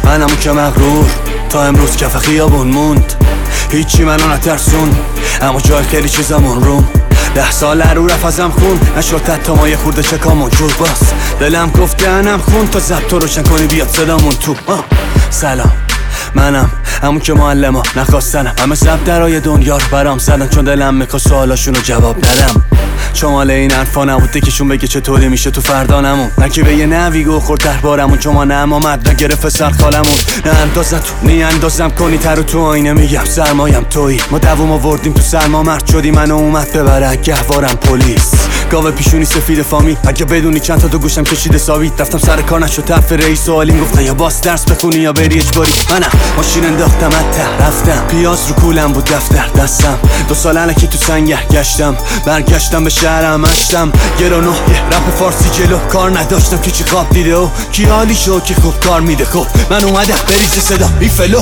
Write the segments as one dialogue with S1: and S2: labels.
S1: منم که مغرور تا امروز کف خیابون موند. هیچی منو نترسون اما جای خیلی چیزامون روم. 10 سال رو رفت ازم خون نشد حتی ما یه خورده چکامون جور باز. دلم گفته انم خون تا ضبط رو روشن کنی بیاد صدامون تو. سلام منم همون که معلما نخواستنم همه ضبط درای دنیا رو برام زدن چون دلم میخواست سوالاشونو جواب ندم. شمال این حرفا نبوده که چون بگه چطوری میشه تو فردا نمون. نه که به یه نوی گو خورد تحبارمون چون ما نم آمد نگرفت سر خالمون. نه اندازت نی اندازم کنی تر تو آینه میگم سرمایم تویی. ما دووم آوردیم تو سرما مرد شدی منو اومد ببره گهوارم پلیس. گاوه پیشونی سفید فامی اگه بدونی چند تا تو گوشم کشیده ساوید. رفتم سر کار نشد طرف رئیس و آلین گفته یا باس درس بخونی یا بری اجباری. منم ماشین انداختم ته رفتم پیاز رو کولم بود دفتر دستم. 2 سال الکی تو سنگر گشتم برگشتم به شهرم اشتم گرانو رپ فارسی جلو کار نداشتم که چی خواب دیده و کی حالی شو که خوب کار میده. خب من اومدم بریز صدا بی فلو.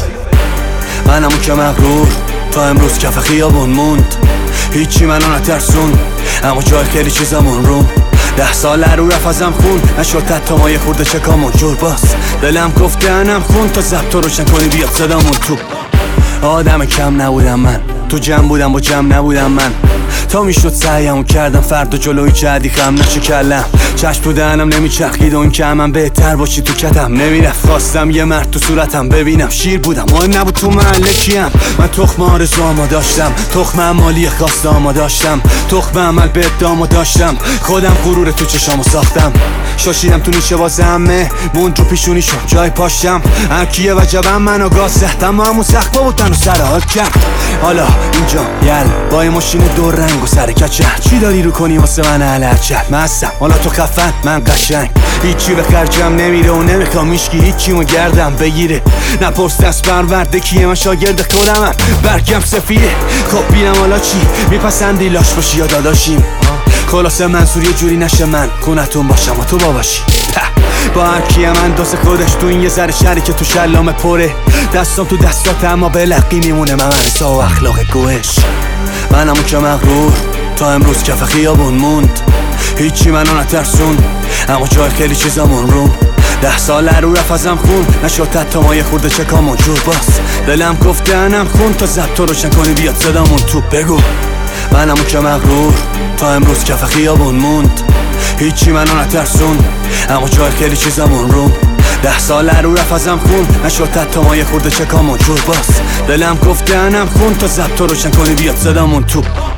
S1: منم که مغرور تا امروز کف خیابون موند. هیچی منو نترسون اما جای خیلی چیزامون روم. 10 سال رو رفت ازم خون نشد حتی ما یه خورده چکامون جور باز. دلم گفته انم خون تا ضبط رو روشن کنی بیاد صدامون تو. آدم کم نبودم من تو جمع بودم با جمع نبودم من. تا میشد سعیمو کردم فردا جلوی جدی خم نشه کلم. چشم تو دهنم نمیچرخید اون که من بهتر باشی تو کتم نمیرفت. خواستم یه مرد تو صورتم ببینم شیر بودم مهم نبود تو محله کیم. من تخم آرزوامو داشتم تخم مالی خواستامو داشتم تخم عمل به ادامو داشتم. خودم غرور تو چشامو ساختم شاشیدم تو نیشه واسه همه موند رو پیشونی شد جای پاشم. هرکیه وجبم منو گاز زد اما همون سخت بود تنو سرحال کرد. حالا اینجا یل با یه ماشین دور رنگ و سر کچل چی داری رو کنی واسه من علچل. مستم حالا تو خفن من قشنگ هیچی به خرجم نمیره و نمیخوام هیچکی هیچیمو گردم بگیره. نپرس دست پرورده کیه من شاگرد خودمم برگم سفیده. خب بینم حالا چی میپسندی لاش باشی یا داداشیم. خلاصه منصور یه جوری نشه من خونتون باشم و تو باباشی. با هر کیم اندازه خودش تو این یه ذره شری که تو شلامه پره. دستم تو دستات اما بلقی میمونه من مرسا و اخلاق گوش. منم که مغرور تا امروز کف خیابون موند. هیچی منو نترسون اما جای خیلی چیزامون روم. 10 سال رو رفت ازم خون نشد حتی ما یه خورده چکامون جور باز. دلم گفته انم خون تا ضبط رو روشن کنی بیاد صدامون تو. بگو منم که مغرور تا امروز کف خیابون موند. هیچی منو نترسون اما جای خیلی چیزامون روم. 10 سال رو رفت ازم خون نشد حتی ما یه خورده چکامون جور باز. دلم گفته انم خون تا ضبط رو روشن کنی بیاد صدامون تو.